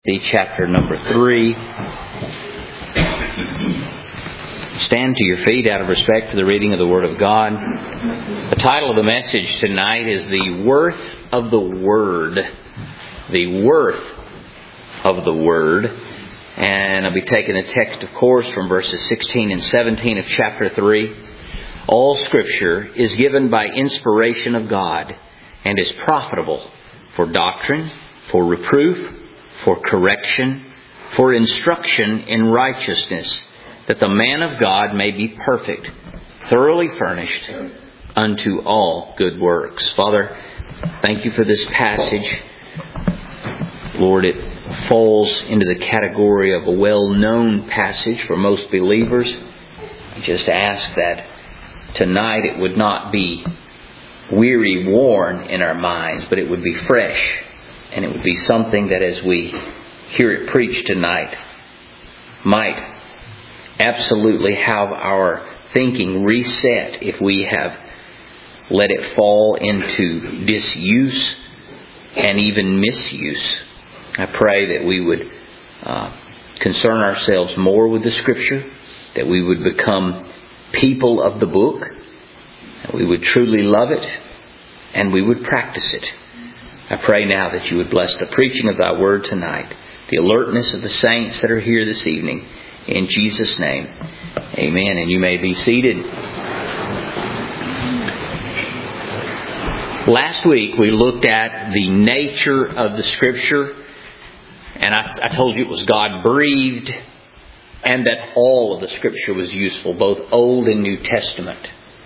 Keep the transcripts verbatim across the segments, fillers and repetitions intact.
Chapter number three. Stand to your feet out of respect for the reading of the Word of God. The title of the message tonight is The Worth of the Word. The Worth of the Word. And I'll be taking the text, of course, from verses sixteen and seventeen of chapter three. All Scripture is given by inspiration of God and is profitable for doctrine, for reproof, for correction, for instruction in righteousness, that the man of God may be perfect, thoroughly furnished unto all good works. Father, thank you for this passage. Lord, it falls into the category of a well-known passage for most believers. I just ask that tonight it would not be weary, worn in our minds, but it would be fresh. And it would be something that as we hear it preached tonight might absolutely have our thinking reset if we have let it fall into disuse and even misuse. I pray that we would uh, concern ourselves more with the Scripture, that we would become people of the book, that we would truly love it, and we would practice it. I pray now that you would bless the preaching of thy word tonight, the alertness of the saints that are here this evening. In Jesus' name, amen. And you may be seated. Last week we looked at the nature of the Scripture, and I, I told you it was God-breathed and that all of the Scripture was useful, both Old and New Testament.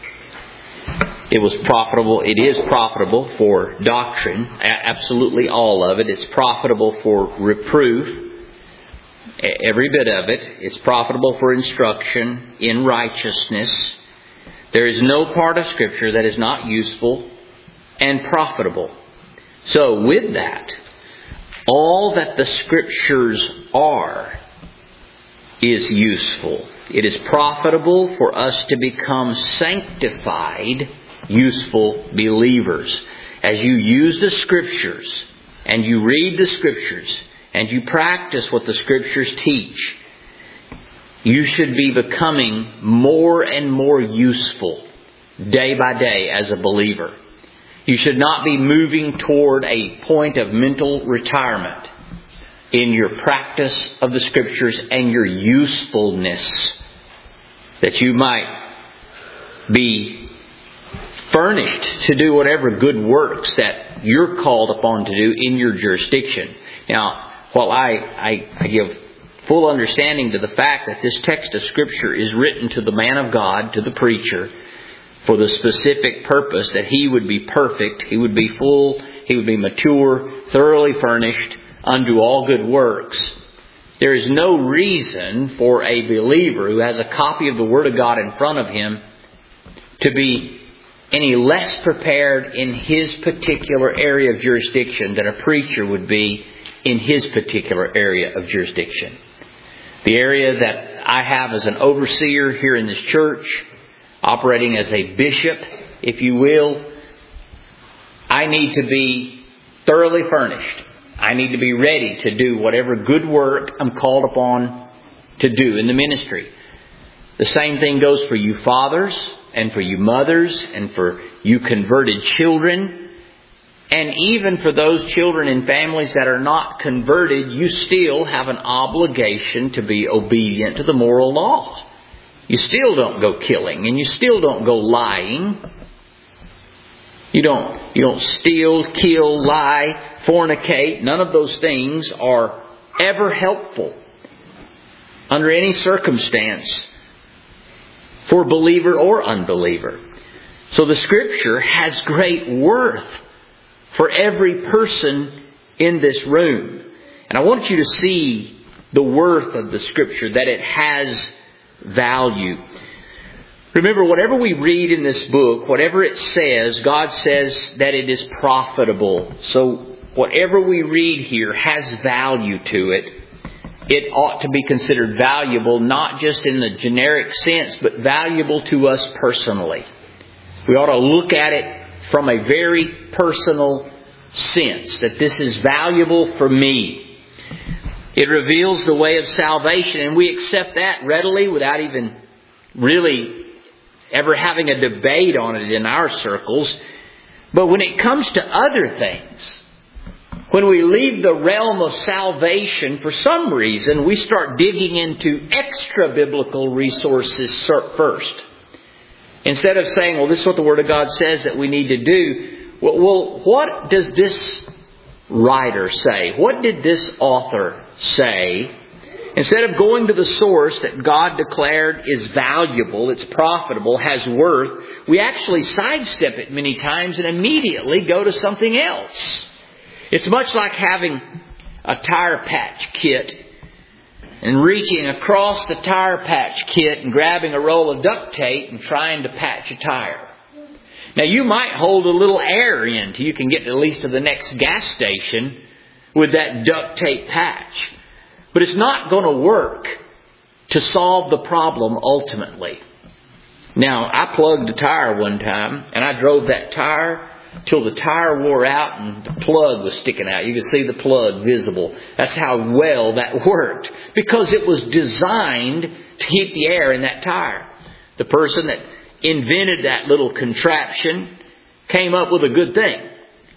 It was profitable. It is profitable for doctrine. Absolutely all of it. It's profitable for reproof. Every bit of it. It's profitable for instruction in righteousness. There is no part of Scripture that is not useful and profitable. So with that, all that the Scriptures are is useful. It is profitable for us to become sanctified, useful believers. As you use the Scriptures and you read the Scriptures and you practice what the Scriptures teach, you should be becoming more and more useful day by day as a believer. You should not be moving toward a point of mental retirement in your practice of the Scriptures and your usefulness, that you might be furnished to do whatever good works that you're called upon to do in your jurisdiction. Now, while I, I, I give full understanding to the fact that this text of Scripture is written to the man of God, to the preacher, for the specific purpose that he would be perfect, he would be full, he would be mature, thoroughly furnished unto all good works, there is no reason for a believer who has a copy of the Word of God in front of him to be any less prepared in his particular area of jurisdiction than a preacher would be in his particular area of jurisdiction. The area that I have as an overseer here in this church, operating as a bishop, if you will, I need to be thoroughly furnished. I need to be ready to do whatever good work I'm called upon to do in the ministry. The same thing goes for you fathers and for you mothers and for you converted children. And even for those children in families that are not converted, you still have an obligation to be obedient to the moral law. You still don't go killing and you still don't go lying. You don't, you don't steal, kill, lie, fornicate. None of those things are ever helpful under any circumstance for believer or unbeliever. So the Scripture has great worth for every person in this room. And I want you to see the worth of the Scripture, that it has value. Remember, whatever we read in this book, whatever it says, God says that it is profitable. So whatever we read here has value to it. It ought to be considered valuable, not just in the generic sense, but valuable to us personally. We ought to look at it from a very personal sense, that this is valuable for me. It reveals the way of salvation, and we accept that readily without even really ever having a debate on it in our circles. But when it comes to other things, when we leave the realm of salvation, for some reason, we start digging into extra biblical resources first. Instead of saying, well, this is what the Word of God says that we need to do. Well, well what does this writer say? What did this author say? Instead of going to the source that God declared is valuable, it's profitable, has worth, we actually sidestep it many times and immediately go to something else. It's much like having a tire patch kit and reaching across the tire patch kit and grabbing a roll of duct tape and trying to patch a tire. Now, you might hold a little air in till you can get at least to the next gas station with that duct tape patch. But it's not going to work to solve the problem ultimately. Now, I plugged a tire one time, and I drove that tire till the tire wore out and the plug was sticking out. You could see the plug visible. That's how well that worked. Because it was designed to keep the air in that tire. The person that invented that little contraption came up with a good thing.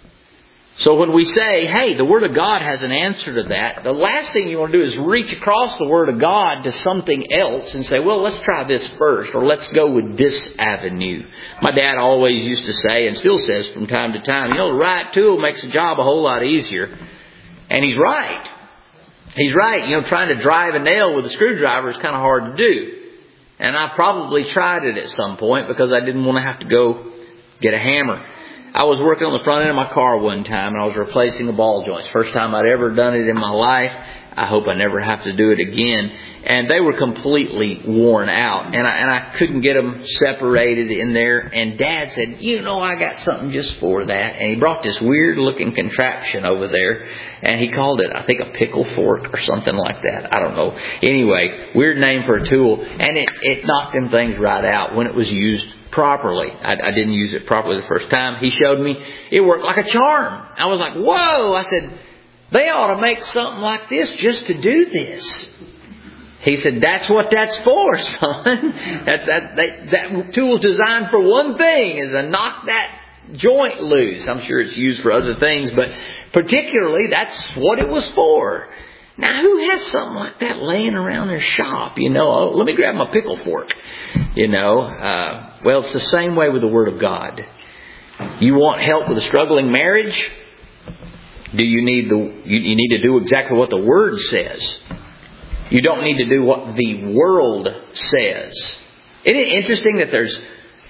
So when we say, hey, the Word of God has an answer to that, the last thing you want to do is reach across the Word of God to something else and say, well, let's try this first, or let's go with this avenue. My dad always used to say, and still says from time to time, you know, the right tool makes the job a whole lot easier. And he's right. He's right. You know, trying to drive a nail with a screwdriver is kind of hard to do. And I probably tried it at some point because I didn't want to have to go get a hammer. I was working on the front end of my car one time and I was replacing the ball joints. First time I'd ever done it in my life. I hope I never have to do it again. And they were completely worn out. And I, and I couldn't get them separated in there. And Dad said, you know, I got something just for that. And he brought this weird looking contraption over there. And he called it, I think, a pickle fork or something like that. I don't know. Anyway, weird name for a tool. And it, it knocked them things right out when it was used properly. I, I didn't use it properly the first time. He showed me it worked like a charm. I was like, whoa! I said, they ought to make something like this just to do this. He said, that's what that's for, son. That's, that, that, that tool's designed for one thing, is to knock that joint loose. I'm sure it's used for other things, but particularly that's what it was for. Now, who has something like that laying around their shop? You know, oh, let me grab my pickle fork. You know, uh, well, it's the same way with the Word of God. You want help with a struggling marriage? Do you need the? You, you need to do exactly what the Word says. You don't need to do what the world says. Isn't it interesting that there's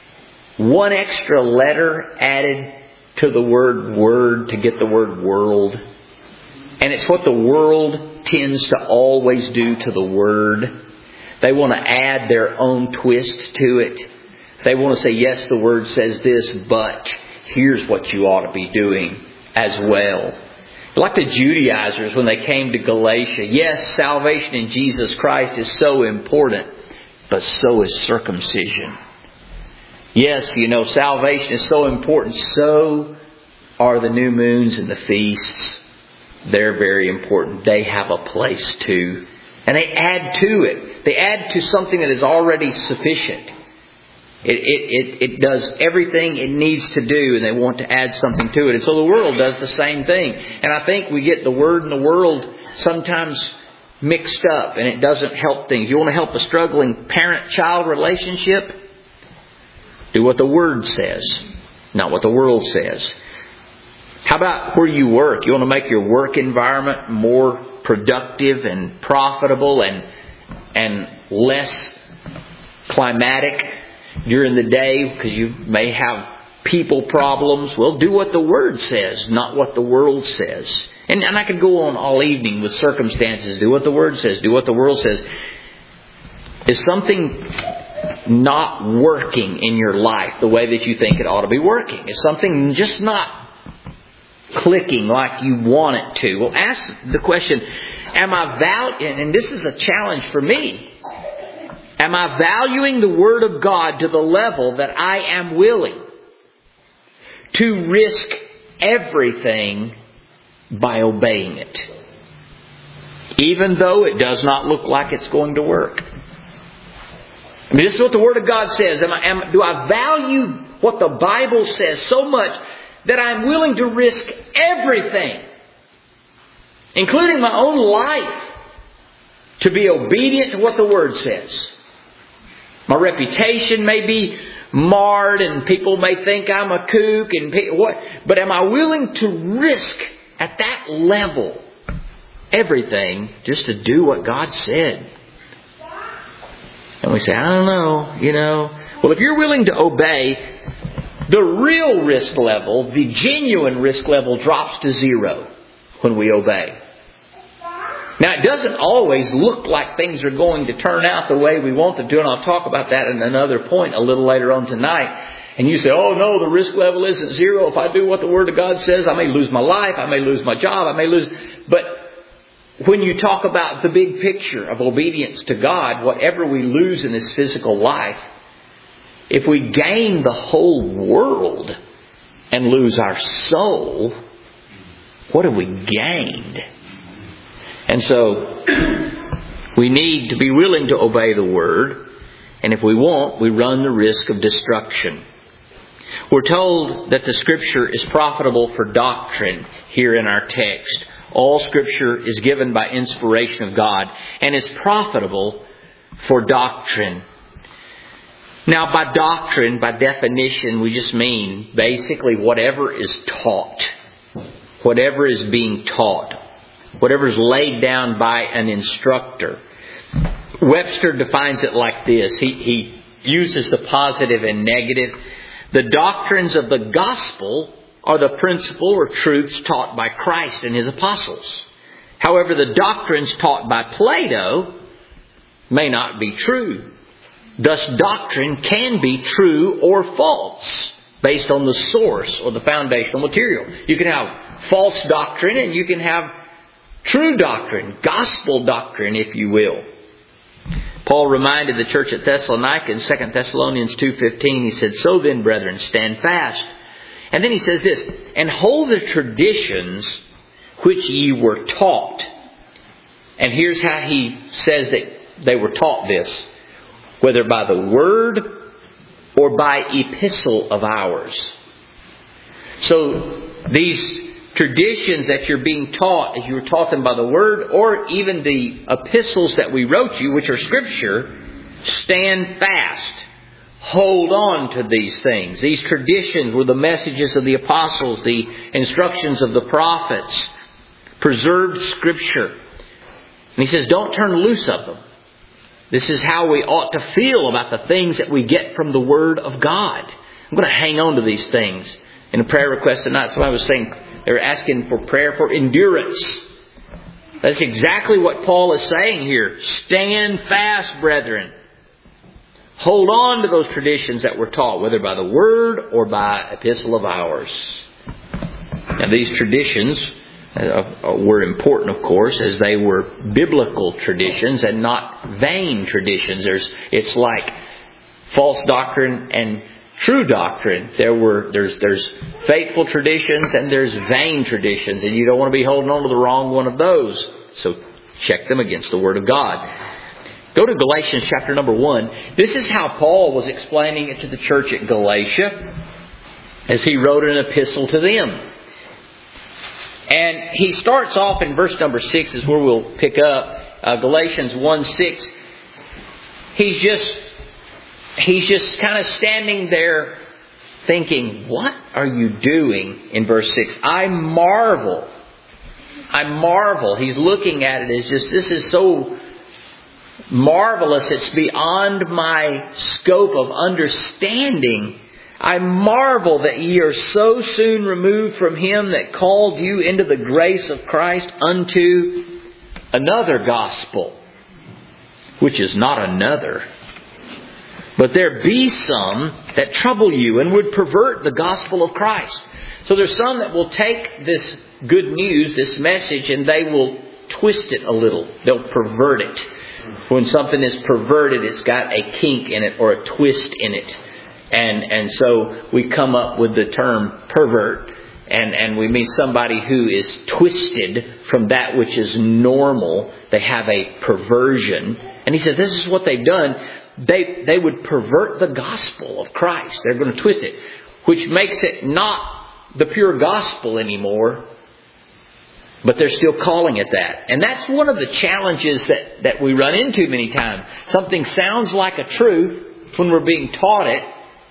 one extra letter added to the word "word" to get the word "world"? And it's what the world tends to always do to the Word. They want to add their own twist to it. They want to say, yes, the Word says this, but here's what you ought to be doing as well. Like the Judaizers when they came to Galatia. Yes, salvation in Jesus Christ is so important, but so is circumcision. Yes, you know, salvation is so important, so are the new moons and the feasts. They're very important. They have a place too. And they add to it. They add to something that is already sufficient. It, it, it, it does everything it needs to do, and they want to add something to it. And so the world does the same thing. And I think we get the Word and the world sometimes mixed up, and it doesn't help things. You want to help a struggling parent-child relationship? Do what the Word says, not what the world says. How about where you work? You want to make your work environment more productive and profitable and and less climatic during the day because you may have people problems. Well, do what the Word says, not what the world says. And, and I could go on all evening with circumstances. Do what the Word says. Do what the world says. Is something not working in your life the way that you think it ought to be working? Is something just not clicking like you want it to? Well, ask the question, am I valuing, and this is a challenge for me, am I valuing the Word of God to the level that I am willing to risk everything by obeying it? even though it does not look like it's going to work. I mean, this is what the Word of God says. Am I, am, do I value what the Bible says so much that I'm willing to risk everything, including my own life, to be obedient to what the Word says? My reputation may be marred and people may think I'm a kook and what, but am I willing to risk at that level everything just to do what God said? And we say, I don't know, you know. Well, if you're willing to obey, the real risk level, the genuine risk level drops to zero when we obey. Now, it doesn't always look like things are going to turn out the way we want them to, and I'll talk about that in another point a little later on tonight. And you say, oh no, the risk level isn't zero. If I do what the Word of God says, I may lose my life, I may lose my job, I may lose... But when you talk about the big picture of obedience to God, whatever we lose in this physical life, if we gain the whole world and lose our soul, what have we gained? And so, we need to be willing to obey the Word. And if we won't, we run the risk of destruction. We're told that the Scripture is profitable for doctrine here in our text. All Scripture is given by inspiration of God and is profitable for doctrine. Now, by doctrine, by definition, we just mean basically whatever is taught. Whatever is being taught. Whatever is laid down by an instructor. Webster defines it like this. He, he uses the positive and negative. The doctrines of the gospel are the principle or truths taught by Christ and His apostles. However, the doctrines taught by Plato may not be true. Thus, doctrine can be true or false based on the source or the foundational material. You can have false doctrine and you can have true doctrine, gospel doctrine, if you will. Paul reminded the church at Thessalonica in Second Thessalonians two fifteen, he said, so then, brethren, stand fast. And then he says this, and hold the traditions which ye were taught. And here's how he says that they were taught this. Whether by the word or by epistle of ours. So these traditions that you're being taught, as you were taught them by the Word, or even the epistles that we wrote you, which are Scripture, stand fast. Hold on to these things. These traditions were the messages of the apostles, the instructions of the prophets, preserved Scripture. And he says, don't turn loose of them. This is how we ought to feel about the things that we get from the Word of God. I'm going to hang on to these things. In a prayer request tonight, somebody was saying they were asking for prayer for endurance. That's exactly what Paul is saying here. Stand fast, brethren. Hold on to those traditions that were taught, whether by the Word or by epistle of ours. Now, these traditions uh, were important, of course, as they were biblical traditions and not vain traditions. There's, it's like false doctrine and true doctrine. There were there's there's faithful traditions and there's vain traditions, and you don't want to be holding on to the wrong one of those. So check them against the Word of God. Go to Galatians chapter number one. This is how Paul was explaining it to the church at Galatia as he wrote an epistle to them. And he starts off in verse number six, is where we'll pick up. Uh, Galatians one six. He's just He's just kind of standing there thinking, what are you doing in verse six? I marvel. I marvel. He's looking at it as just, this is so marvelous. It's beyond my scope of understanding. I marvel that ye are so soon removed from Him that called you into the grace of Christ unto another gospel, which is not another. But there be some that trouble you and would pervert the gospel of Christ. So there's some that will take this good news, this message, and they will twist it a little. They'll pervert it. When something is perverted, it's got a kink in it or a twist in it. And and so we come up with the term pervert. And, and we mean somebody who is twisted from that which is normal. They have a perversion. And he said this is what they've done. They, they would pervert the gospel of Christ. They're going to twist it, which makes it not the pure gospel anymore. But they're still calling it that. And that's one of the challenges that, that we run into many times. Something sounds like a truth when we're being taught it.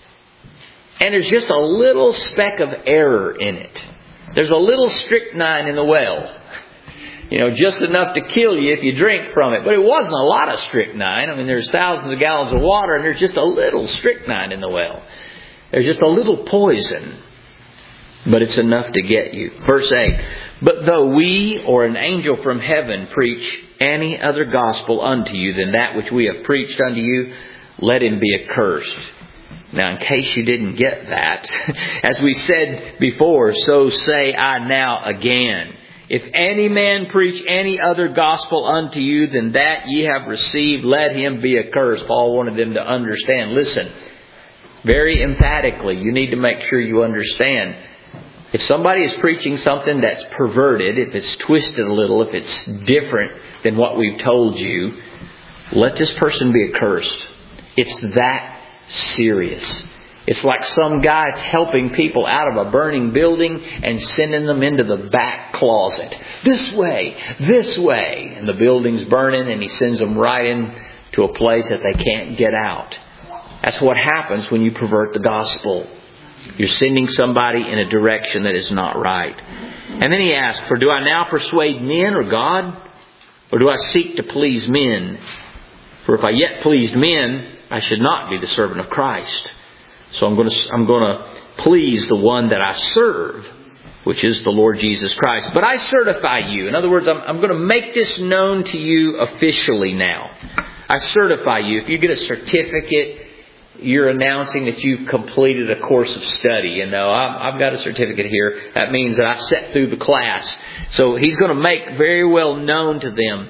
And there's just a little speck of error in it. There's a little strychnine in the well. You know, just enough to kill you if you drink from it. But it wasn't a lot of strychnine. I mean, there's thousands of gallons of water and there's just a little strychnine in the well. There's just a little poison. But it's enough to get you. Verse eight. But though we or an angel from heaven preach any other gospel unto you than that which we have preached unto you, let him be accursed. Now, in case you didn't get that, as we said before, so say I now again. If any man preach any other gospel unto you than that ye have received, let him be accursed. Paul wanted them to understand. Listen, very emphatically, you need to make sure you understand. If somebody is preaching something that's perverted, if it's twisted a little, if it's different than what we've told you, let this person be accursed. It's that serious. It's like some guy helping people out of a burning building and sending them into the back closet. This way, this way. And the building's burning and he sends them right in to a place that they can't get out. That's what happens when you pervert the gospel. You're sending somebody in a direction that is not right. And then he asks, for do I now persuade men or God? Or do I seek to please men? For if I yet pleased men, I should not be the servant of Christ. So I'm going to, I'm going to please the one that I serve, which is the Lord Jesus Christ. But I certify you. In other words, I'm, I'm going to make this known to you officially now. I certify you. If you get a certificate, you're announcing that you've completed a course of study. You know, I've, I've got a certificate here. That means that I sat through the class. So he's going to make very well known to them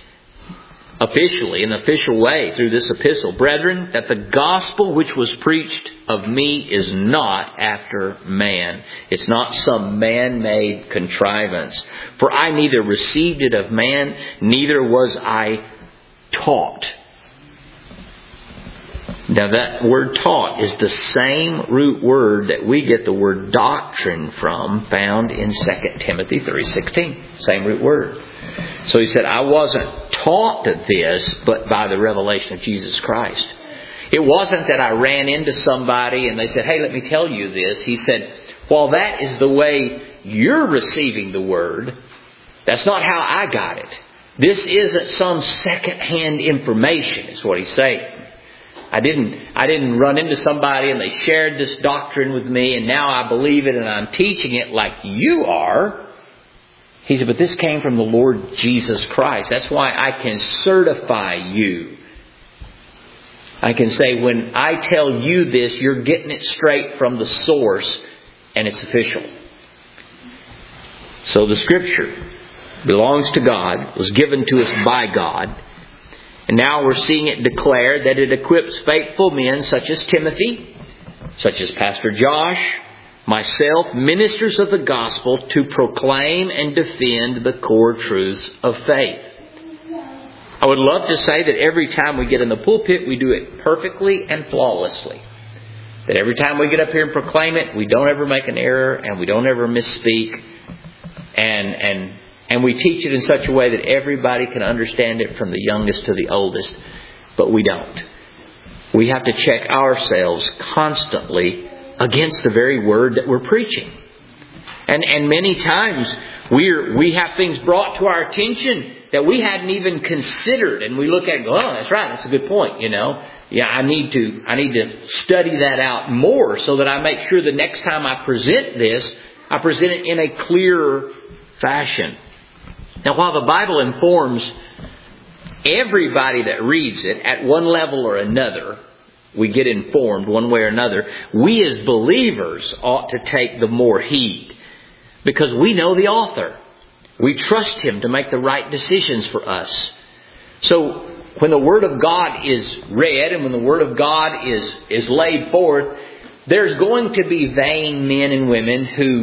officially, in an official way through this epistle, brethren, that the gospel which was preached of me is not after man. It's not some man-made contrivance. For I neither received it of man, neither was I taught. Now that word taught is the same root word that we get the word doctrine from, found in Second Timothy three sixteen. Same root word. So he said, I wasn't taught this, but by the revelation of Jesus Christ. It wasn't that I ran into somebody and they said, hey, let me tell you this. He said, while that is the way you're receiving the word, that's not how I got it. This isn't some second-hand information, is what he's saying. I didn't, I didn't run into somebody and they shared this doctrine with me and now I believe it and I'm teaching it like you are. He said, but this came from the Lord Jesus Christ. That's why I can certify you. I can say when I tell you this, you're getting it straight from the source and it's official. So the Scripture belongs to God, was given to us by God. And now we're seeing it declared that it equips faithful men such as Timothy, such as Pastor Josh, myself, ministers of the gospel, to proclaim and defend the core truths of faith. I would love to say that every time we get in the pulpit, we do it perfectly and flawlessly. That every time we get up here and proclaim it, we don't ever make an error and we don't ever misspeak. And, and, and we teach it in such a way that everybody can understand it from the youngest to the oldest. But we don't. We have to check ourselves constantly against the very word that we're preaching. And and many times we're we have things brought to our attention that we hadn't even considered, and we look at it and go, oh, that's right, that's a good point, you know. Yeah, I need to I need to study that out more so that I make sure the next time I present this, I present it in a clearer fashion. Now, while the Bible informs everybody that reads it at one level or another, we get informed one way or another, we as believers ought to take the more heed. Because we know the author. We trust him to make the right decisions for us. So when the Word of God is read and when the Word of God is, is laid forth, there's going to be vain men and women who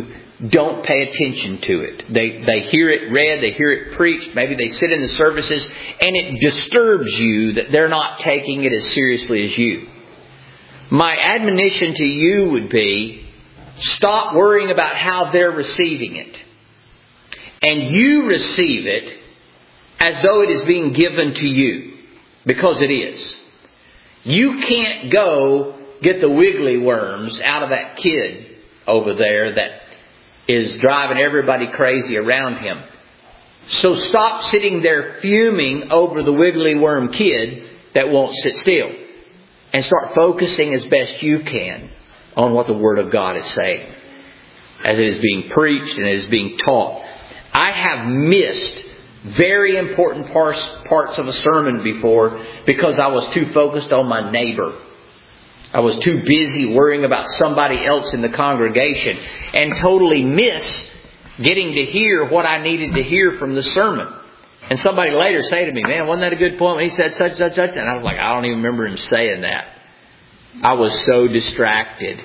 don't pay attention to it. They they hear it read, they hear it preached, maybe they sit in the services, and it disturbs you that they're not taking it as seriously as you. My admonition to you would be, stop worrying about how they're receiving it. And you receive it as though it is being given to you. Because it is. You can't go get the wiggly worms out of that kid over there that is driving everybody crazy around him. So stop sitting there fuming over the wiggly worm kid that won't sit still. And start focusing as best you can on what the Word of God is saying. As it is being preached and it is being taught. I have missed very important parts, parts of a sermon before because I was too focused on my neighbor. I was too busy worrying about somebody else in the congregation and totally miss getting to hear what I needed to hear from the sermon. And somebody later say to me, man, wasn't that a good point when he said such, such, such? And I was like, I don't even remember him saying that. I was so distracted.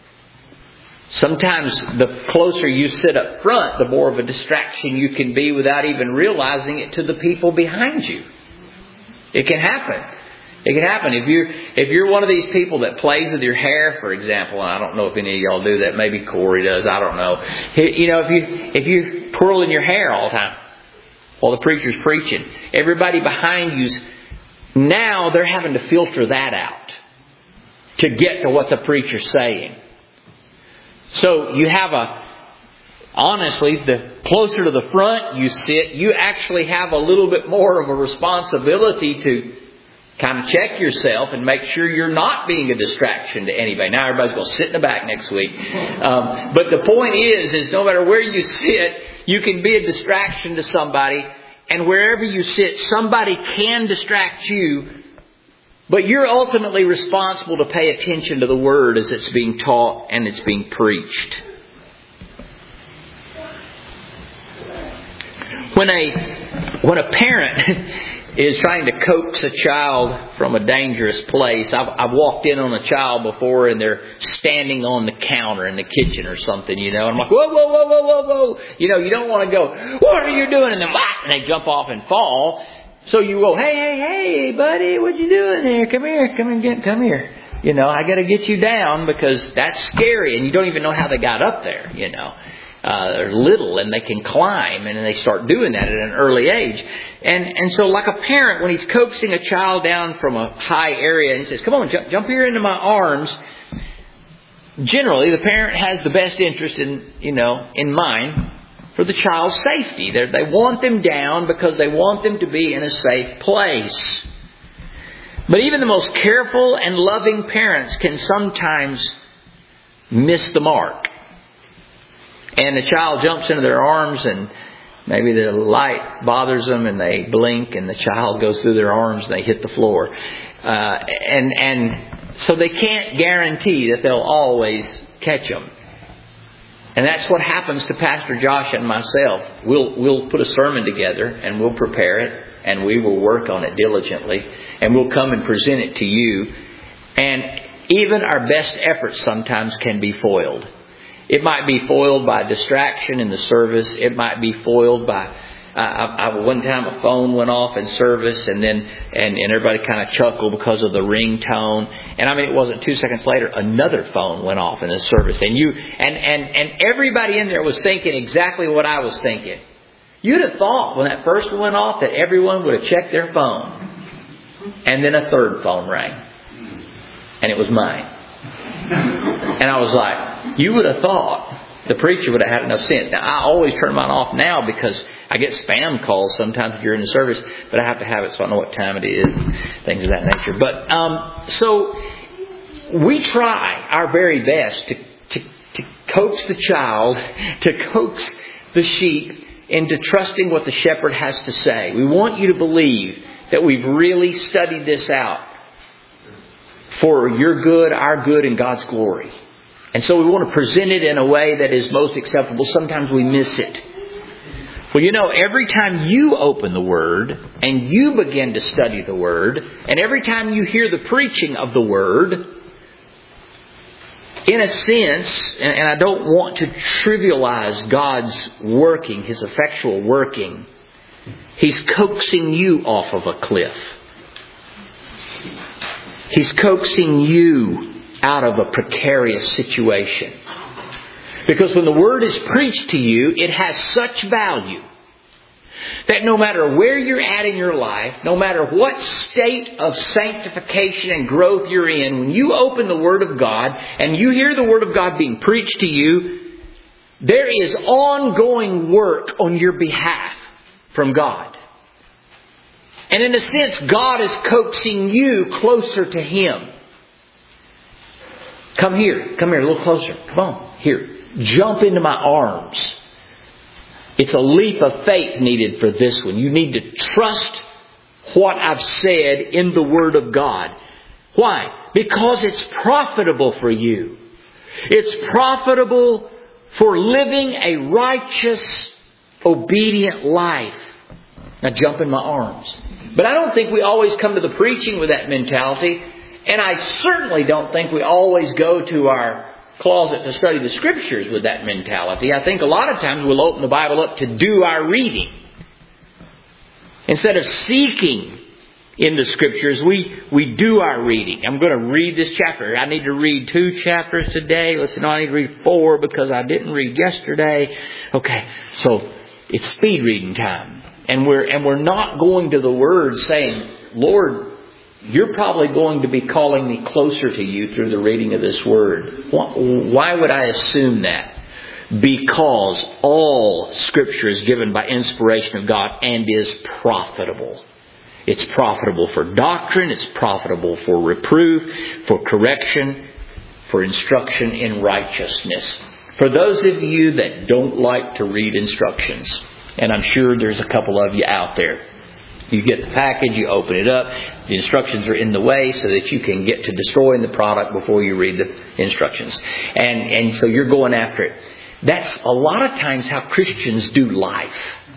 Sometimes the closer you sit up front, the more of a distraction you can be without even realizing it to the people behind you. It can happen. It can happen. If you're, if you're one of these people that plays with your hair, for example, and I don't know if any of y'all do that. Maybe Corey does. I don't know. You know, if you, if you're twirling your hair all the time while the preacher's preaching, everybody behind you's, now they're having to filter that out to get to what the preacher's saying. So you have a, honestly, the closer to the front you sit, you actually have a little bit more of a responsibility to kind of check yourself and make sure you're not being a distraction to anybody. Now everybody's going to sit in the back next week. Um, but the point is, is no matter where you sit, you can be a distraction to somebody. And wherever you sit, somebody can distract you. But you're ultimately responsible to pay attention to the Word as it's being taught and it's being preached. When a, when a parent is trying to coax a child from a dangerous place. I've, I've walked in on a child before and they're standing on the counter in the kitchen or something, you know. And I'm like, whoa, whoa, whoa, whoa, whoa, whoa. You know, you don't want to go, what are you doing? And then, whack, and they jump off and fall. So you go, hey, hey, hey, buddy, what you doing there? Come here, come and get, come here. You know, I got to get you down because that's scary. And you don't even know how they got up there, you know. Uh, they're little and they can climb, and then they start doing that at an early age. And and so like a parent, when he's coaxing a child down from a high area and he says, come on, jump, jump here into my arms. Generally, the parent has the best interest in, you know, in mind for the child's safety. They're, they want them down because they want them to be in a safe place. But even the most careful and loving parents can sometimes miss the mark. And the child jumps into their arms and maybe the light bothers them and they blink and the child goes through their arms and they hit the floor. Uh, and, and so they can't guarantee that they'll always catch them. And that's what happens to Pastor Josh and myself. We'll, we'll put a sermon together and we'll prepare it and we will work on it diligently and we'll come and present it to you. And even our best efforts sometimes can be foiled. It might be foiled by distraction in the service. It might be foiled by, uh, I, I, one time a phone went off in service and then, and, and everybody kind of chuckled because of the ringtone. And I mean, it wasn't two seconds later, another phone went off in the service. And you, and, and, and everybody in there was thinking exactly what I was thinking. You'd have thought when that first one went off that everyone would have checked their phone. And then a third phone rang. And it was mine. And I was like, you would have thought the preacher would have had enough sense. Now, I always turn mine off now because I get spam calls sometimes during the service, but I have to have it so I know what time it is, things of that nature. But um, so we try our very best to, to, to coax the child, to coax the sheep into trusting what the shepherd has to say. We want you to believe that we've really studied this out for your good, our good, and God's glory. And so we want to present it in a way that is most acceptable. Sometimes we miss it. Well, you know, every time you open the Word and you begin to study the Word, and every time you hear the preaching of the Word, in a sense, and I don't want to trivialize God's working, His effectual working, He's coaxing you off of a cliff. He's coaxing you out of a precarious situation. Because when the Word is preached to you, it has such value that no matter where you're at in your life, no matter what state of sanctification and growth you're in, when you open the Word of God and you hear the Word of God being preached to you, there is ongoing work on your behalf from God. And in a sense, God is coaxing you closer to Him. Come here. Come here a little closer. Come on. Here. Jump into my arms. It's a leap of faith needed for this one. You need to trust what I've said in the Word of God. Why? Because it's profitable for you. It's profitable for living a righteous, obedient life. Now jump in my arms. But I don't think we always come to the preaching with that mentality. And I certainly don't think we always go to our closet to study the Scriptures with that mentality. I think a lot of times we'll open the Bible up to do our reading. Instead of seeking in the Scriptures, we, we do our reading. I'm going to read this chapter. I need to read two chapters today. Listen, no, I need to read four because I didn't read yesterday. Okay, so it's speed reading time. And we're, and we're not going to the Word saying, Lord, you're probably going to be calling me closer to you through the reading of this Word. Why would I assume that? Because all Scripture is given by inspiration of God and is profitable. It's profitable for doctrine. It's profitable for reproof, for correction, for instruction in righteousness. For those of you that don't like to read instructions, and I'm sure there's a couple of you out there. You get the package, you open it up, the instructions are in the way so that you can get to destroying the product before you read the instructions. And, and so you're going after it. That's a lot of times how Christians do life.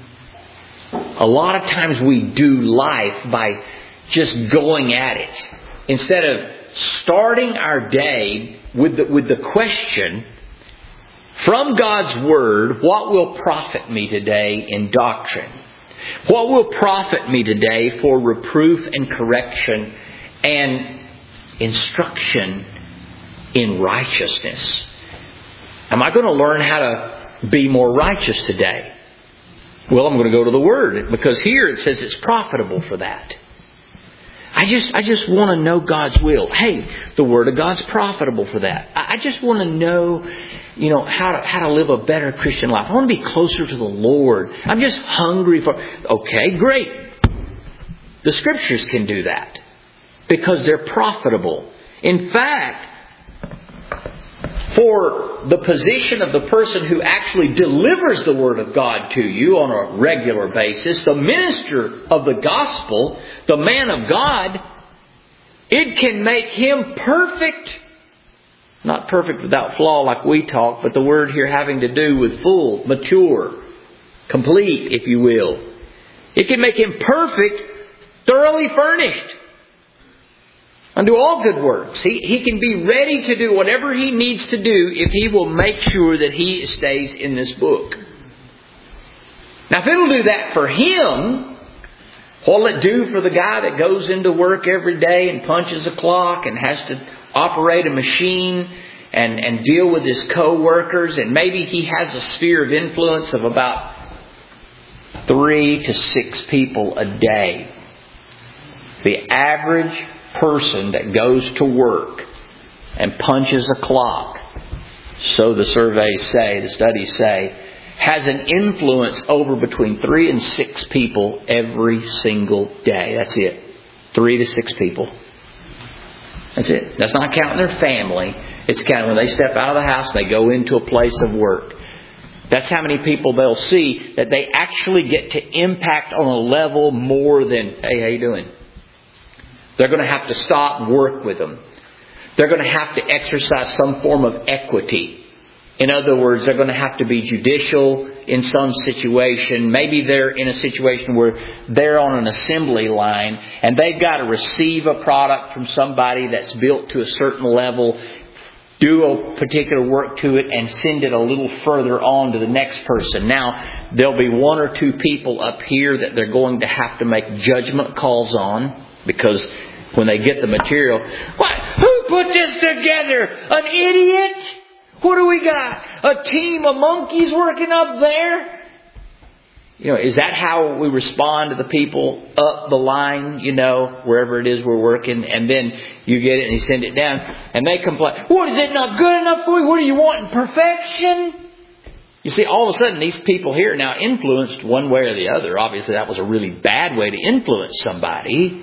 A lot of times we do life by just going at it. Instead of starting our day with the, with the question, from God's Word, what will profit me today in doctrine? What will profit me today for reproof and correction and instruction in righteousness? Am I going to learn how to be more righteous today? Well, I'm going to go to the Word because here it says it's profitable for that. I just I just want to know God's will. Hey, the Word of God's profitable for that. I just want to know, you know, how to how to live a better Christian life. I want to be closer to the Lord. I'm just hungry for... Okay, great. The Scriptures can do that because they're profitable. In fact, for the position of the person who actually delivers the Word of God to you on a regular basis, the minister of the gospel, the man of God, it can make him perfect. Not perfect without flaw like we talk, but the word here having to do with full, mature, complete, if you will. It can make him perfect, thoroughly furnished unto all good works. He, he can be ready to do whatever he needs to do if he will make sure that he stays in this book. Now, if it'll do that for him, what'll it do for the guy that goes into work every day and punches a clock and has to operate a machine and, and deal with his co-workers, and maybe he has a sphere of influence of about three to six people a day? The average person that goes to work and punches a clock, so the surveys say, the studies say, has an influence over between three and six people every single day. That's it. Three to six people. That's it. That's not counting their family. It's counting when they step out of the house and they go into a place of work. That's how many people they'll see that they actually get to impact on a level more than, hey, how you doing? They're going to have to stop and work with them. They're going to have to exercise some form of equity. In other words, they're going to have to be judicial in some situation. Maybe they're in a situation where they're on an assembly line and they've got to receive a product from somebody that's built to a certain level. do a particular work to it and send it a little further on to the next person. Now, there'll be one or two people up here that they're going to have to make judgment calls on, because when they get the material, what? Who put this together? An idiot? What do we got? A team of monkeys working up there? You know, is that how we respond to the people up the line, you know, wherever it is we're working? And then you get it and you send it down and they complain. What, is it not good enough for you? What do you want? Perfection? You see, all of a sudden these people here are now influenced one way or the other. Obviously that was a really bad way to influence somebody.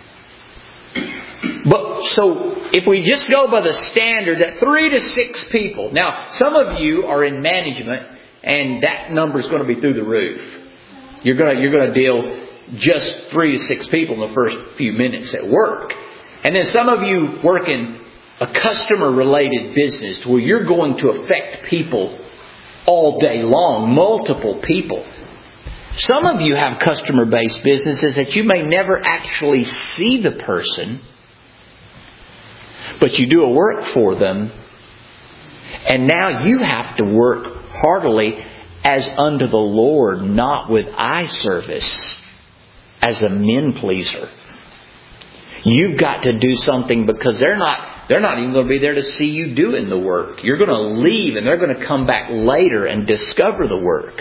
But so if we just go by the standard that three to six people. Now, some of you are in management and that number is going to be through the roof. You're going to, you're going to deal just three to six people in the first few minutes at work. And then some of you work in a customer-related business where you're going to affect people all day long, multiple people. Some of you have customer-based businesses that you may never actually see the person, but you do a work for them. And now you have to work heartily as unto the Lord, not with eye service, as a men pleaser. You've got to do something because they're not they're not even going to be there to see you doing the work. You're going to leave and they're going to come back later and discover the work.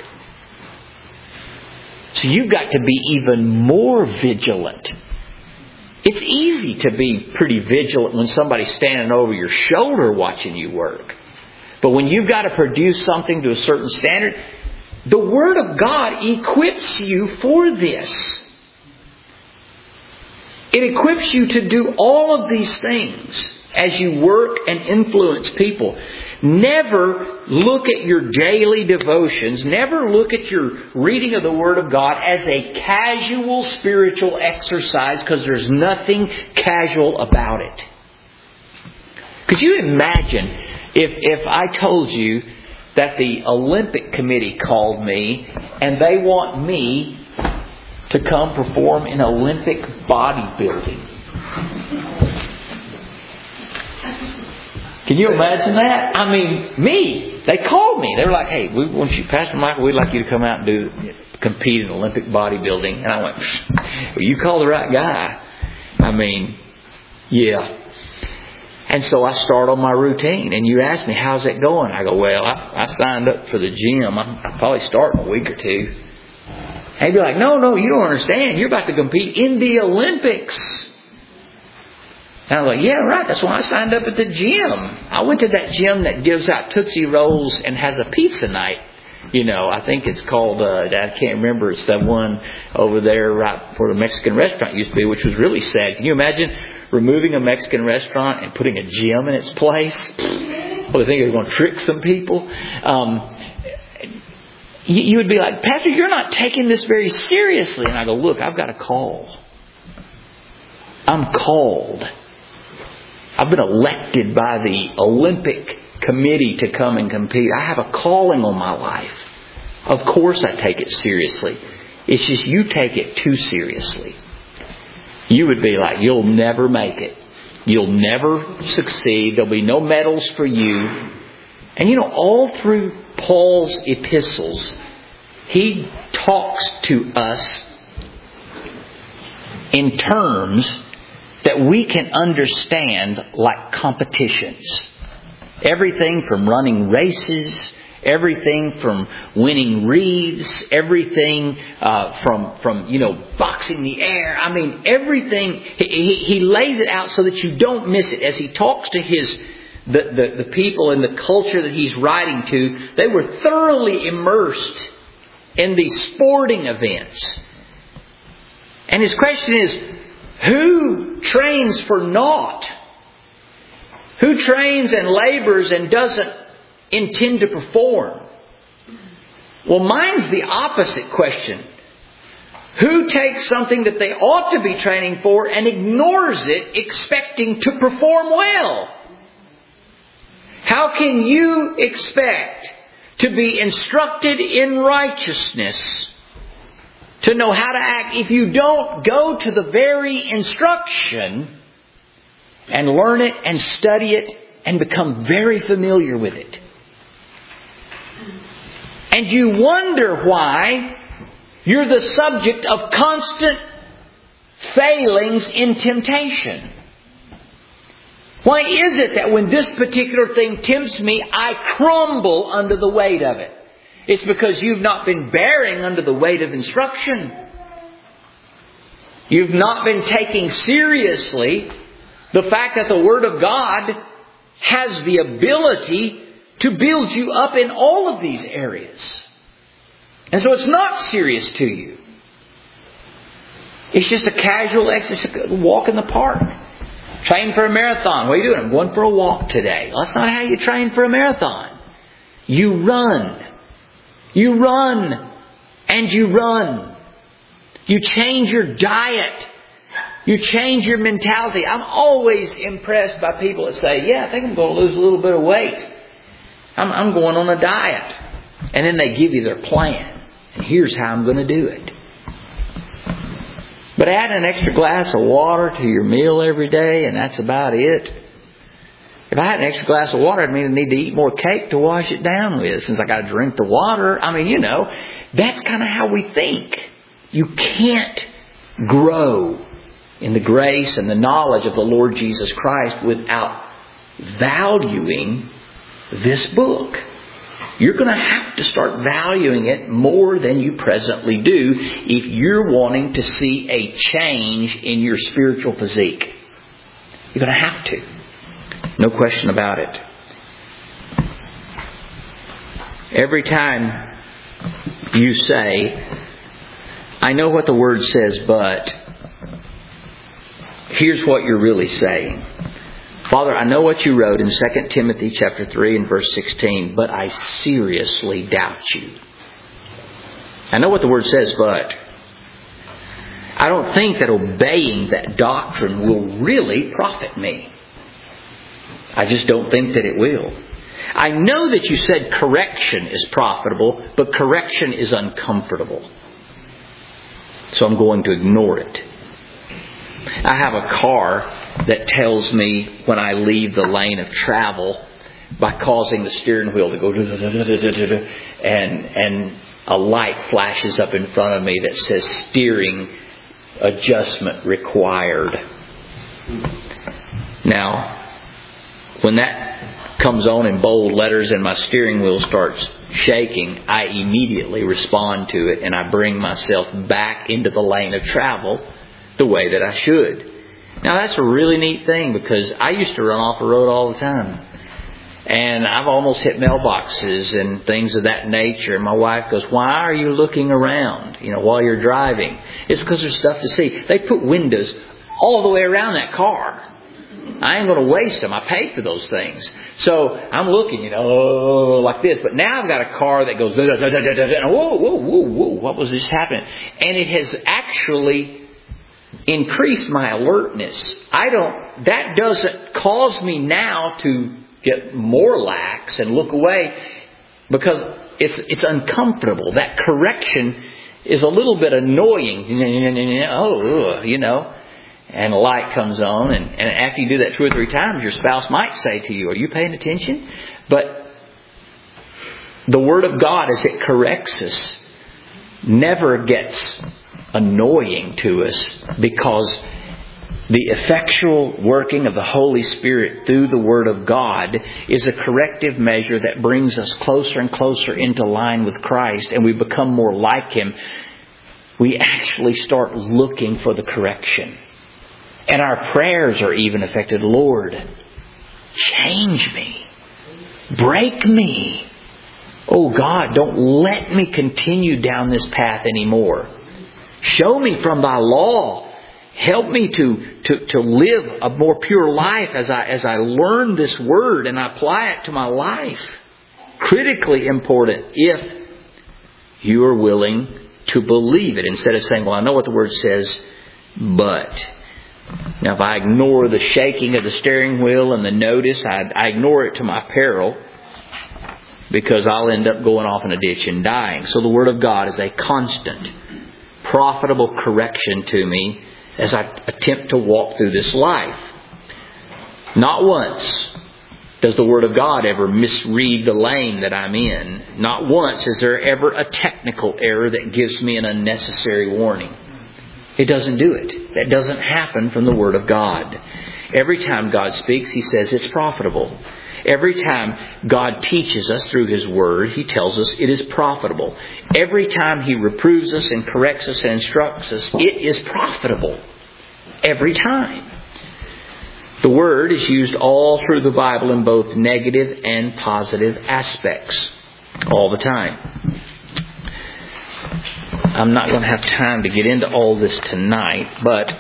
So you've got to be even more vigilant. It's easy to be pretty vigilant when somebody's standing over your shoulder watching you work. But when you've got to produce something to a certain standard, the Word of God equips you for this. It equips you to do all of these things as you work and influence people. Never look at your daily devotions, never look at your reading of the Word of God as a casual spiritual exercise, because there's nothing casual about it. Could you imagine If if I told you that the Olympic Committee called me and they want me to come perform in Olympic bodybuilding? Can you imagine that? I mean, me. They called me. They were like, hey, we want you, Pastor Michael, we'd like you to come out and do compete in Olympic bodybuilding. And I went, well, you called the right guy. I mean, yeah. And so I start on my routine. And you ask me, how's it going? I go, well, I, I signed up for the gym. I, I'll probably start in a week or two. And they'd be like, no, no, you don't understand. You're about to compete in the Olympics. And I was like, yeah, right. That's why I signed up at the gym. I went to that gym that gives out Tootsie Rolls and has a pizza night. You know, I think it's called, uh, I can't remember. It's the one over there right where the Mexican restaurant used to be, which was really sad. Can you imagine removing a Mexican restaurant and putting a gym in its place? Well, they think they're going to trick some people. Um, you, you would be like, Pastor, you're not taking this very seriously. And I go, look, I've got a call. I'm called. I've been elected by the Olympic Committee to come and compete. I have a calling on my life. Of course I take it seriously. It's just you take it too seriously. You would be like, you'll never make it. You'll never succeed. There'll be no medals for you. And you know, all through Paul's epistles, he talks to us in terms that we can understand, like competitions. Everything from running races, everything from winning wreaths, everything uh, from from you know boxing the air. I mean, everything. He, he, he lays it out so that you don't miss it. As he talks to his the, the the people in the culture that he's writing to, they were thoroughly immersed in these sporting events. And his question is, who trains for naught? Who trains and labors and doesn't intend to perform? Well, mine's the opposite question. Who takes something that they ought to be training for and ignores it, expecting to perform well? How can you expect to be instructed in righteousness, to know how to act, if you don't go to the very instruction and learn it and study it and become very familiar with it. And you wonder why you're the subject of constant failings in temptation. Why is it that when this particular thing tempts me, I crumble under the weight of it? It's because you've not been bearing under the weight of instruction. You've not been taking seriously the fact that the Word of God has the ability to build you up in all of these areas. And so it's not serious to you. It's just a casual exercise, walk in the park. Train for a marathon. What are you doing? I'm going for a walk today. Well, that's not how you train for a marathon. You run. You run. And you run. You change your diet. You change your mentality. I'm always impressed by people that say, yeah, I think I'm going to lose a little bit of weight. I'm, I'm going on a diet. And then they give you their plan. And here's how I'm going to do it. But add an extra glass of water to your meal every day, and that's about it. If I had an extra glass of water, I'd mean I need to eat more cake to wash it down with, since I got to drink the water. I mean, you know, that's kind of how we think. You can't grow in the grace and the knowledge of the Lord Jesus Christ without valuing this book. You're going to have to start valuing it more than you presently do if you're wanting to see a change in your spiritual physique. You're going to have to. No question about it. Every time you say, I know what the Word says, but here's what you're really saying. Father, I know what you wrote in Second Timothy chapter three and verse sixteen, but I seriously doubt you. I know what the Word says, but I don't think that obeying that doctrine will really profit me. I just don't think that it will. I know that you said correction is profitable, but correction is uncomfortable. So I'm going to ignore it. I have a car that tells me when I leave the lane of travel by causing the steering wheel to go and and a light flashes up in front of me that says steering adjustment required. Now, when that comes on in bold letters and my steering wheel starts shaking, I immediately respond to it and I bring myself back into the lane of travel the way that I should. Now that's a really neat thing because I used to run off the road all the time. And I've almost hit mailboxes and things of that nature. And my wife goes, why are you looking around, you know, while you're driving? It's because there's stuff to see. They put windows all the way around that car. I ain't going to waste them. I paid for those things. So I'm looking, you know, oh, like this. But now I've got a car that goes, whoa, whoa, whoa, whoa, what was this happening? And it has actually increased my alertness. I don't, that doesn't cause me now to get more lax and look away because it's it's uncomfortable. That correction is a little bit annoying. Oh, you know. And a light comes on, and, and after you do that two or three times, your spouse might say to you, are you paying attention? But the Word of God, as it corrects us, never gets annoying to us because the effectual working of the Holy Spirit through the Word of God is a corrective measure that brings us closer and closer into line with Christ, and we become more like Him. We actually start looking for the correction. And our prayers are even affected. Lord, change me. Break me. Oh God, don't let me continue down this path anymore. Show me from Thy law. Help me to, to, to live a more pure life as I, as I learn this Word and I apply it to my life. Critically important if you are willing to believe it instead of saying, well, I know what the Word says, but... Now, if I ignore the shaking of the steering wheel and the notice, I, I ignore it to my peril because I'll end up going off in a ditch and dying. So the Word of God is a constant, profitable correction to me as I attempt to walk through this life. Not once, Does the Word of God ever misread the lane that I'm in? Not once is there ever a technical error that gives me an unnecessary warning. It doesn't do it. That doesn't happen from the Word of God. Every time God speaks, He says it's profitable. Every time God teaches us through His Word, He tells us it is profitable. Every time He reproves us and corrects us and instructs us, it is profitable. Every time. The Word is used all through the Bible in both negative and positive aspects. All the time. I'm not going to have time to get into all this tonight, but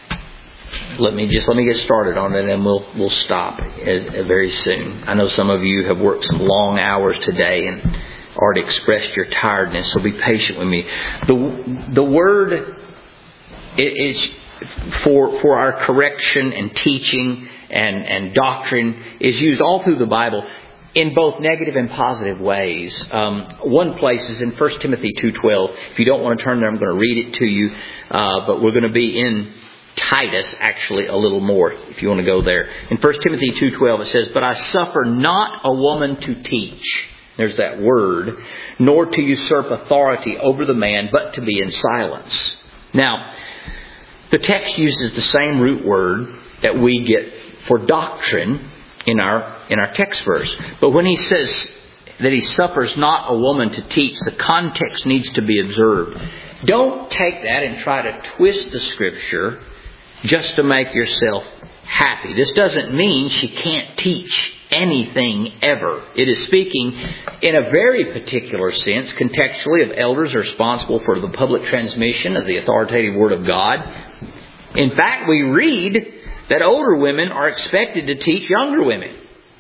let me just let me get started on it, and we'll we'll stop as, as very soon. I know some of you have worked some long hours today and already expressed your tiredness, so be patient with me. The the Word is for for our correction and teaching and and doctrine is used all through the Bible in both negative and positive ways. Um, one place is in First Timothy two twelve. If you don't want to turn there, I'm going to read it to you. Uh, but we're going to be in Titus, actually, a little more, if you want to go there. In First Timothy two twelve, it says, "But I suffer not a woman to teach." There's that word. "Nor to usurp authority over the man, but to be in silence." Now, the text uses the same root word that we get for doctrine in our in our text verse. But when he says that he suffers not a woman to teach, the context needs to be observed. Don't take that and try to twist the Scripture just to make yourself happy. This doesn't mean she can't teach anything ever. It is speaking in a very particular sense, contextually, of elders responsible for the public transmission of the authoritative Word of God. In fact, we read that older women are expected to teach younger women.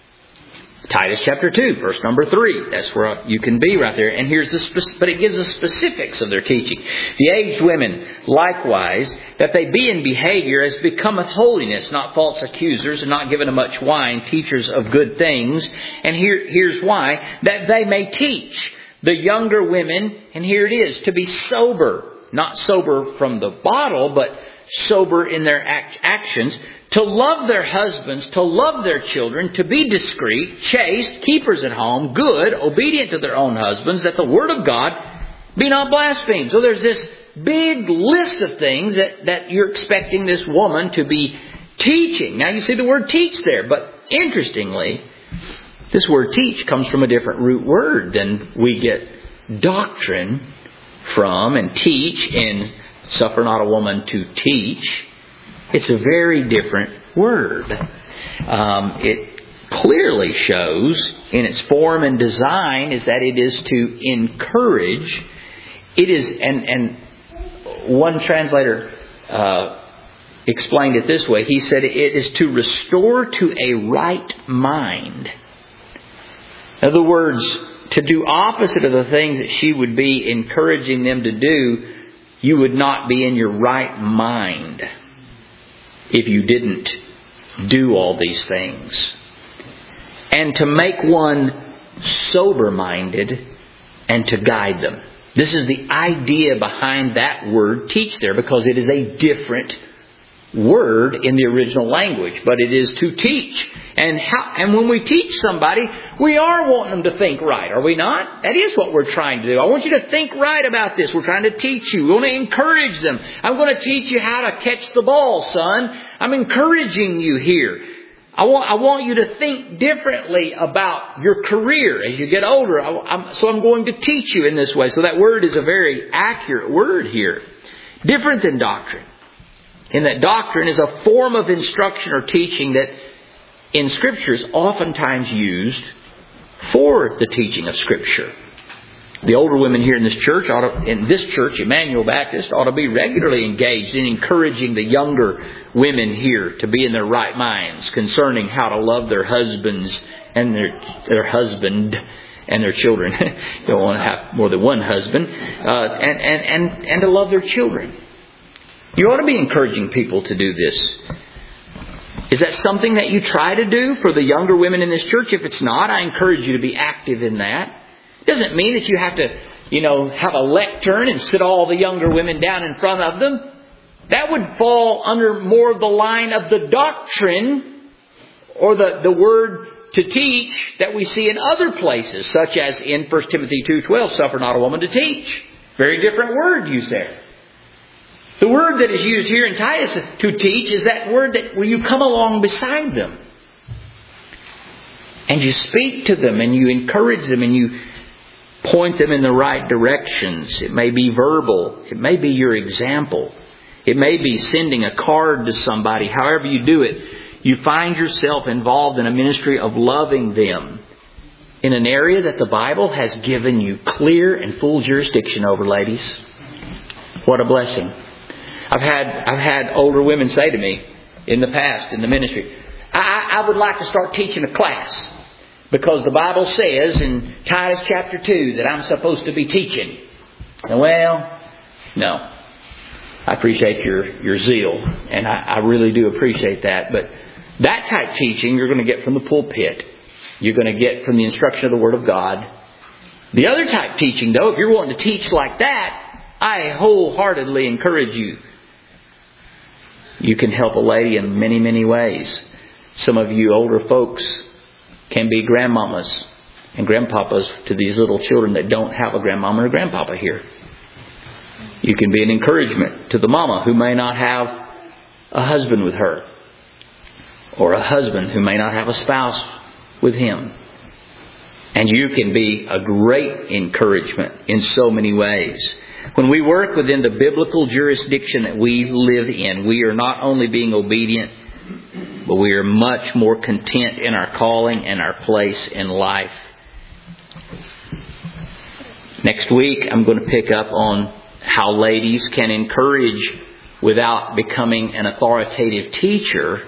Titus chapter two, verse number three. That's where you can be right there. And here's the spe- but it gives us specifics of their teaching. "The aged women, likewise, that they be in behavior as becometh holiness, not false accusers, and not given to much wine, teachers of good things." And here, here's why. "That they may teach the younger women," and here it is, "to be sober." Not sober from the bottle, but sober in their act- actions. "To love their husbands, to love their children, to be discreet, chaste, keepers at home, good, obedient to their own husbands, that the word of God be not blasphemed." So there's this big list of things that, that you're expecting this woman to be teaching. Now you see the word teach there, but interestingly, this word teach comes from a different root word than we get doctrine from, and teach in "suffer not a woman to teach." It's a very different word. Um, it clearly shows in its form and design is that it is to encourage. It is, and, and one translator uh, explained it this way. He said it is to restore to a right mind. In other words, to do opposite of the things that she would be encouraging them to do, you would not be in your right mind if you didn't do all these things. And to make one sober-minded and to guide them. This is the idea behind that word teach there, because it is a different word in the original language, but it is to teach. And how, and when we teach somebody, we are wanting them to think right, are we not? That is what we're trying to do. I want you to think right about this. We're trying to teach you. We want to encourage them. I'm going to teach you how to catch the ball, son. I'm encouraging you here. I want, I want you to think differently about your career as you get older. I, I'm, so I'm going to teach you in this way. So that word is a very accurate word here. Different than doctrine. In that doctrine is a form of instruction or teaching that in Scripture is oftentimes used for the teaching of Scripture. The older women here in this church, ought to, in this church, Emmanuel Baptist, ought to be regularly engaged in encouraging the younger women here to be in their right minds concerning how to love their husbands and their their husband and their children. You don't want to have more than one husband, uh, and, and and and to love their children. You ought to be encouraging people to do this. Is that something that you try to do for the younger women in this church? If it's not, I encourage you to be active in that. It doesn't mean that you have to, you know, have a lectern and sit all the younger women down in front of them. That would fall under more of the line of the doctrine or the, the word to teach that we see in other places, such as in First Timothy two twelve, suffer not a woman to teach. Very different word used there. The word that is used here in Titus to teach is that word that where you come along beside them. And you speak to them and you encourage them and you point them in the right directions. It may be verbal. It may be your example. It may be sending a card to somebody. However you do it, you find yourself involved in a ministry of loving them in an area that the Bible has given you clear and full jurisdiction over, ladies. What a blessing. I've had I've had older women say to me in the past, in the ministry, I, I would like to start teaching a class because the Bible says in Titus chapter two that I'm supposed to be teaching. And well, no. I appreciate your, your zeal, and I, I really do appreciate that. But that type teaching you're going to get from the pulpit. You're going to get from the instruction of the Word of God. The other type teaching, though, if you're wanting to teach like that, I wholeheartedly encourage you. You can help a lady in many, many ways. Some of you older folks can be grandmamas and grandpapas to these little children that don't have a grandmama or grandpapa here. You can be an encouragement to the mama who may not have a husband with her, or a husband who may not have a spouse with him. And you can be a great encouragement in so many ways. When we work within the biblical jurisdiction that we live in, we are not only being obedient, but we are much more content in our calling and our place in life. Next week, I'm going to pick up on how ladies can encourage without becoming an authoritative teacher,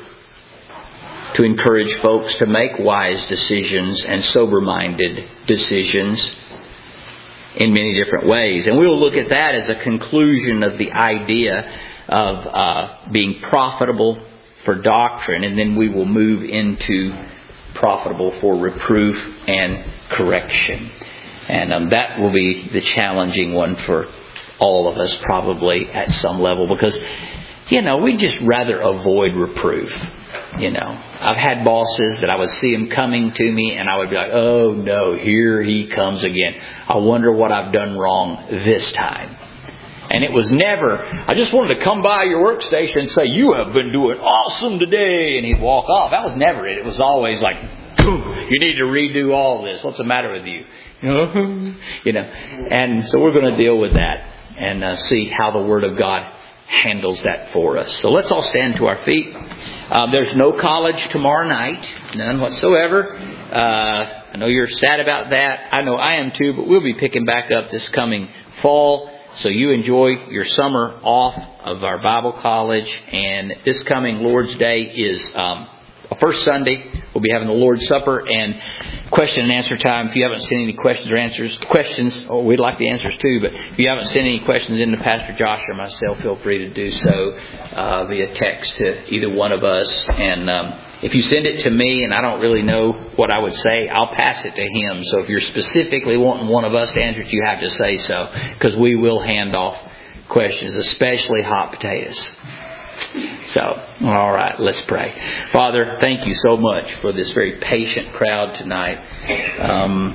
to encourage folks to make wise decisions and sober-minded decisions in many different ways. And we'll look at that as a conclusion of the idea of uh, being profitable for doctrine, and then we will move into profitable for reproof and correction. And um, that will be the challenging one for all of us probably at some level, because, you know, we just rather avoid reproof. You know, I've had bosses that I would see them coming to me and I would be like, oh no, here he comes again. I wonder what I've done wrong this time. And it was never, I just wanted to come by your workstation and say, you have been doing awesome today. And he'd walk off. That was never it. It was always like, you need to redo all this. What's the matter with you? You know, and so we're going to deal with that and uh, see how the Word of God handles that for us. So let's all stand to our feet. Uh, there's no college tomorrow night, none whatsoever. Uh, I know you're sad about that. I know I am too, but we'll be picking back up this coming fall. So you enjoy your summer off of our Bible college. And this coming Lord's Day is um, a first Sunday. We'll be having the Lord's Supper and question and answer time. If you haven't sent any questions or answers, questions, oh, we'd like the answers too, but if you haven't sent any questions in to Pastor Josh or myself, feel free to do so uh, via text to either one of us. And um, if you send it to me and I don't really know what I would say, I'll pass it to him. So if you're specifically wanting one of us to answer it, you have to say so, because we will hand off questions, especially hot potatoes. So, all right, let's pray. Father, thank you so much for this very patient crowd tonight. Um,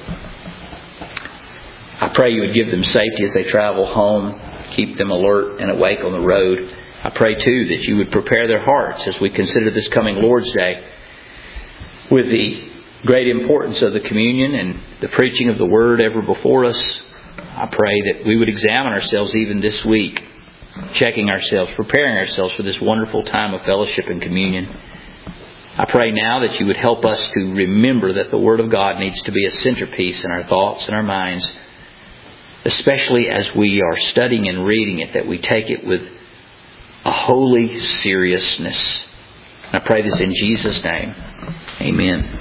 I pray you would give them safety as they travel home, keep them alert and awake on the road. I pray, too, that you would prepare their hearts as we consider this coming Lord's Day with the great importance of the communion and the preaching of the Word ever before us. I pray that we would examine ourselves even this week, checking ourselves, preparing ourselves for this wonderful time of fellowship and communion. I pray now that you would help us to remember that the Word of God needs to be a centerpiece in our thoughts and our minds, especially as we are studying and reading it, that we take it with a holy seriousness. I pray this in Jesus' name. Amen.